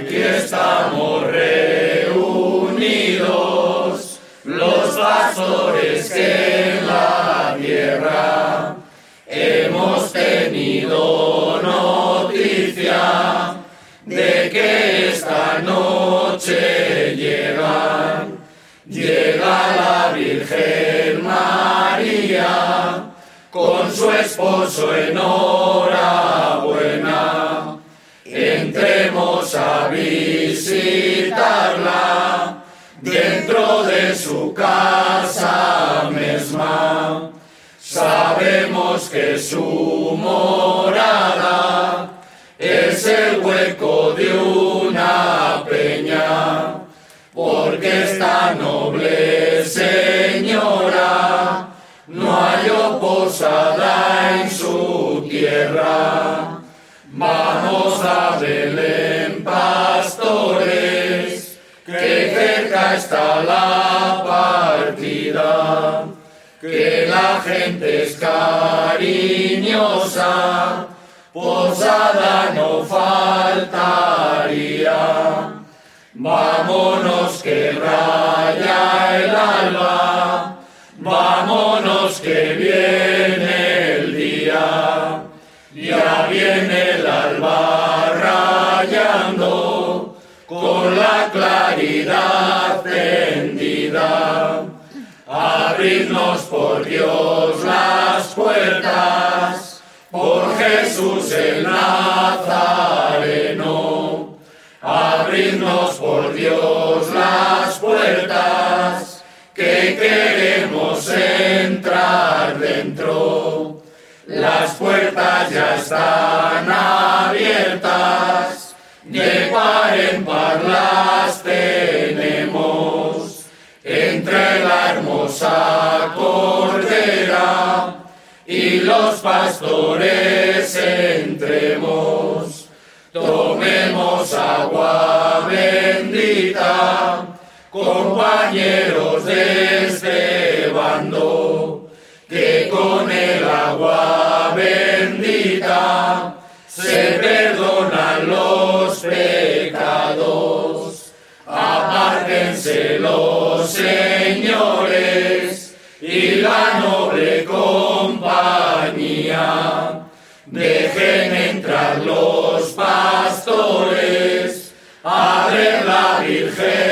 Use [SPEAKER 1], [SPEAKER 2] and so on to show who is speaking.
[SPEAKER 1] Aquí estamos reunidos, los pastores que en la tierra hemos tenido noticia de que esta noche llega la Virgen María con su esposo en enhorabuena. Entremos a visitarla dentro de su casa misma. Sabemos que su morada es el hueco de una peña, porque esta noble señora no halló posada en su tierra. Vamos a Belén, pastores, que cerca está la partida, que la gente es cariñosa, posada no faltaría. Vámonos que raya el alba, vámonos que viene el día. Ya viene el alba rayando con la claridad tendida. Abridnos por Dios las puertas, por Jesús el Nazareno. Abridnos por Dios las puertas, que queremos entrar dentro. Las puertas ya están abiertas, de par en par las tenemos. Entre la hermosa cordera y los pastores entremos. Tomemos agua bendita, compañeros de este bando, que con el agua bendita se perdonan los pecados. Apártense los señores y la noble compañía. Dejen entrar los pastores, a ver la Virgen